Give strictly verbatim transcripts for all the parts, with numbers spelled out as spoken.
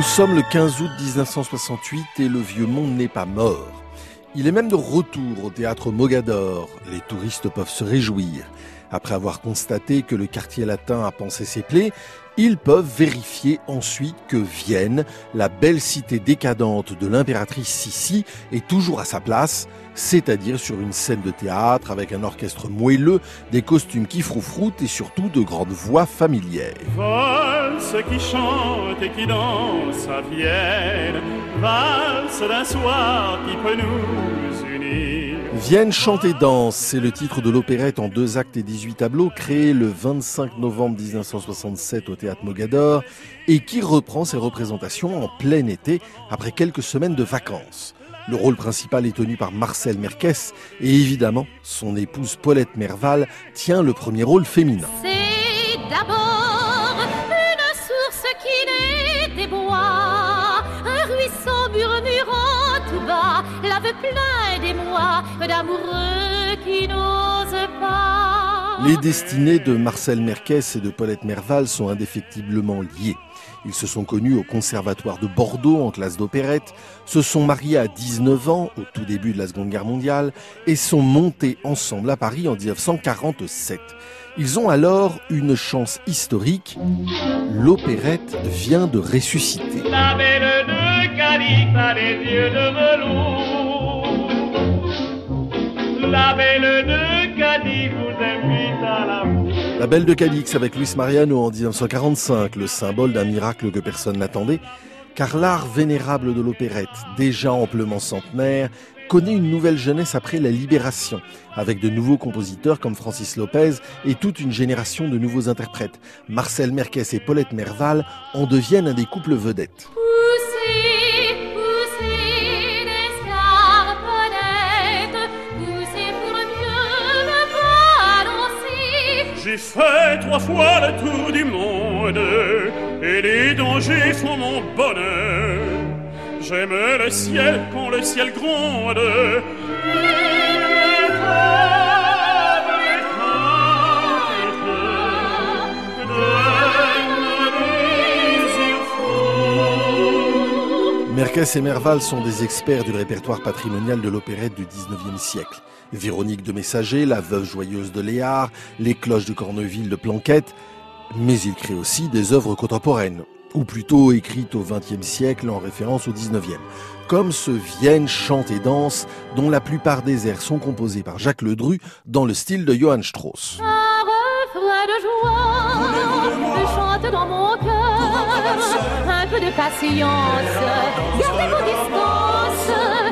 sommes le quinze août dix-neuf cent soixante-huit et le vieux monde n'est pas mort. Il est même de retour au théâtre Mogador. Les touristes peuvent se réjouir. Après avoir constaté que le quartier latin a pansé ses plaies, ils peuvent vérifier ensuite que Vienne, la belle cité décadente de l'impératrice Sissi, est toujours à sa place, c'est-à-dire sur une scène de théâtre avec un orchestre moelleux, des costumes qui froufroutent et surtout de grandes voix familières. Valse qui chante et qui danse à Vienne, valse d'un soir qui peut nous unir. Vienne chante et danse, c'est le titre de l'opérette en deux actes et dix-huit tableaux créé le vingt-cinq novembre dix-neuf cent soixante-sept au théâtre Mogador et qui reprend ses représentations en plein été après quelques semaines de vacances. Le rôle principal est tenu par Marcel Merkès et évidemment, son épouse Paulette Merval tient le premier rôle féminin. C'est d'abord une source qui naît des bois, un ruisseau murmurant tout bas, l'aveu plein d'émoi, d'amoureux qui n'osent pas. Les destinées de Marcel Merkès et de Paulette Merval sont indéfectiblement liées. Ils se sont connus au Conservatoire de Bordeaux en classe d'opérette, se sont mariés à dix-neuf ans au tout début de la Seconde Guerre mondiale et sont montés ensemble à Paris en dix-neuf cent quarante-sept. Ils ont alors une chance historique, l'opérette vient de ressusciter. La belle de Cadix a les yeux de velours. La belle de Cadix vous invite à l'amour. La Belle de Cadix avec Luis Mariano en dix-neuf cent quarante-cinq, le symbole d'un miracle que personne n'attendait, car l'art vénérable de l'opérette, déjà amplement centenaire, connaît une nouvelle jeunesse après la Libération, avec de nouveaux compositeurs comme Francis Lopez et toute une génération de nouveaux interprètes. Marcel Merkès et Paulette Merval en deviennent un des couples vedettes. J'ai fait trois fois le tour du monde et les dangers font mon bonheur. J'aime le ciel quand le ciel gronde. Merkès et Merval sont des experts du répertoire patrimonial de l'opérette du dix-neuvième siècle. Véronique de Messager, la veuve joyeuse de Léard, les cloches de Corneville de Planquette, mais ils créent aussi des œuvres contemporaines, ou plutôt écrites au vingtième siècle en référence au dix-neuvième, comme ce Vienne chante et danse, dont la plupart des airs sont composés par Jacques Ledru dans le style de Johann Strauss. Un refrain de joie chante dans mon cœur, un peu de patience, gardez vos distances.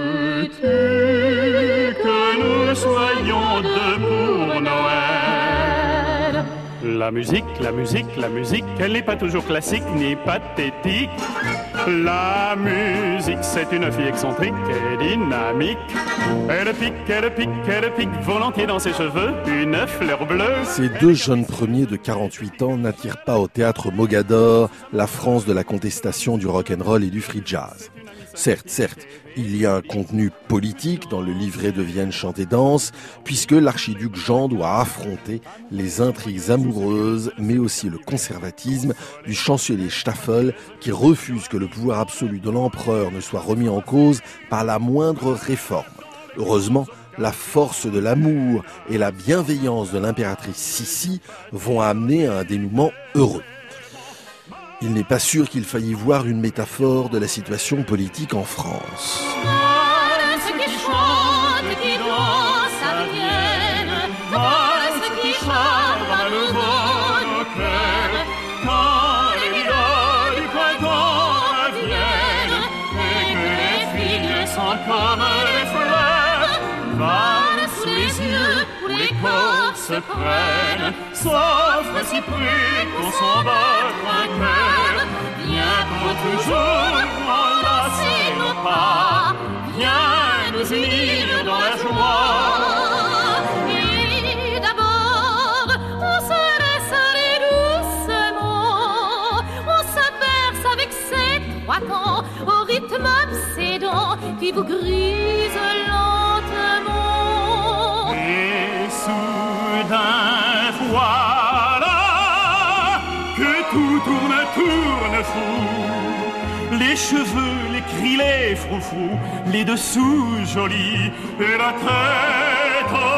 Que nous soyons deux pour Noël. La musique, la musique, la musique, elle n'est pas toujours classique ni pathétique. La musique, c'est une fille excentrique et dynamique. Elle pique, elle pique, elle pique volontiers dans ses cheveux une fleur bleue. Ces deux jeunes premiers de quarante-huit ans n'attirent pas au théâtre Mogador la France de la contestation du rock'n'roll et du free jazz. Certes, certes, il y a un contenu politique dans le livret de Vienne chante et danse, puisque l'archiduc Jean doit affronter les intrigues amoureuses, mais aussi le conservatisme du chancelier Staffel, qui refuse que le pouvoir absolu de l'empereur ne soit remis en cause par la moindre réforme. Heureusement, la force de l'amour et la bienveillance de l'impératrice Sissi vont amener à un dénouement heureux. Il n'est pas sûr qu'il faille y voir une métaphore de la situation politique en France. Valse qui chante, qui danse à Vienne, valse qui chante à nouveau nos cœurs. Quand les idoles du printemps reviennent et que les filles sont comme les fleurs, valent sous les yeux où les corps se prennent, s'offre si près qu'on s'en bat un cœur. Viens toujours enlacer nos pas, viens nous unir dans la joie. Et d'abord, on se laisse aller doucement, on se berce avec ces trois temps au rythme obsédant qui vous grise lentement. Et soudain voilà que tout tourne, tourne fou. cheveux, les cris, les froufrous, les dessous jolis, et la tête